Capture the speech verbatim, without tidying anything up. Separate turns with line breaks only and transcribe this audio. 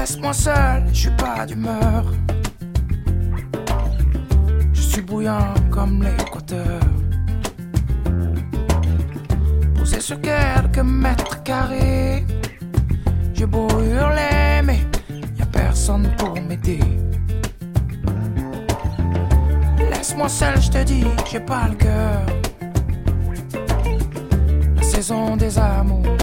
Laisse-moi seul, je suis pas d'humeur. Je suis bouillant comme l'équateur. Posé sur quelques mètres carrés. J'ai beau hurler, mais y a personne pour m'aider. Laisse-moi seul, je te dis, j'ai pas le cœur. La saison des amours